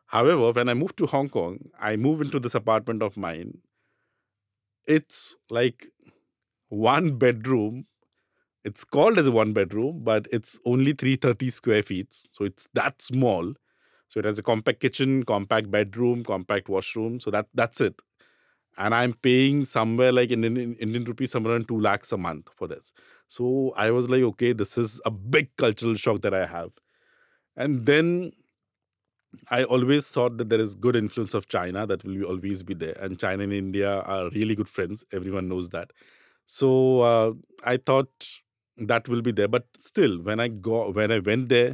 However, when I moved to Hong Kong, I moved into this apartment of mine. It's like one bedroom. It's called as a one bedroom, but it's only 330 square feet. So it's that small. So it has a compact kitchen, compact bedroom, compact washroom. So that's it. And I'm paying somewhere like in Indian rupees, somewhere around 2 lakhs a month for this. So I was like, okay, this is a big cultural shock that I have. And then I always thought that there is good influence of China that will always be there, and China and India are really good friends. Everyone knows that. So I thought that will be there, but still, when I went there,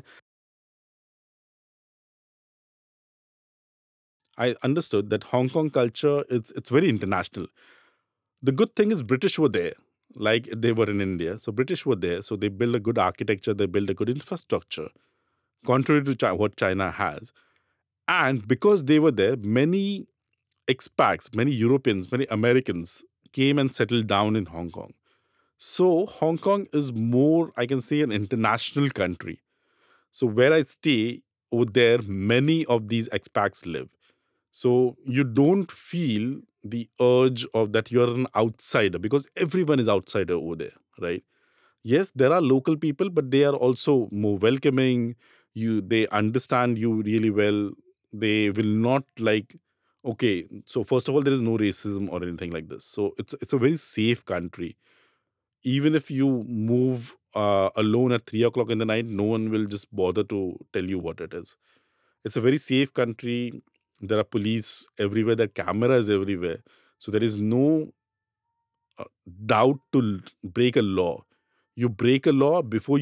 I understood that Hong Kong culture it's very international. The good thing is British were there, like they were in India. So British were there, so they build a good architecture, they build a good infrastructure, contrary to what China has. And because they were there, many expats, many Europeans, many Americans came and settled down in Hong Kong. So Hong Kong is more, I can say, an international country. So where I stay over there, many of these expats live. So you don't feel the urge of that you're an outsider because everyone is outsider over there, right? Yes, there are local people, but they are also more welcoming. They understand you really well. They will not like, okay, so first of all, there is no racism or anything like this. So it's a very safe country. Even if you move alone at 3 o'clock in the night, no one will just bother to tell you what it is. It's a very safe country. There are police everywhere, there are cameras everywhere. So there is no doubt to break a law. You break a law before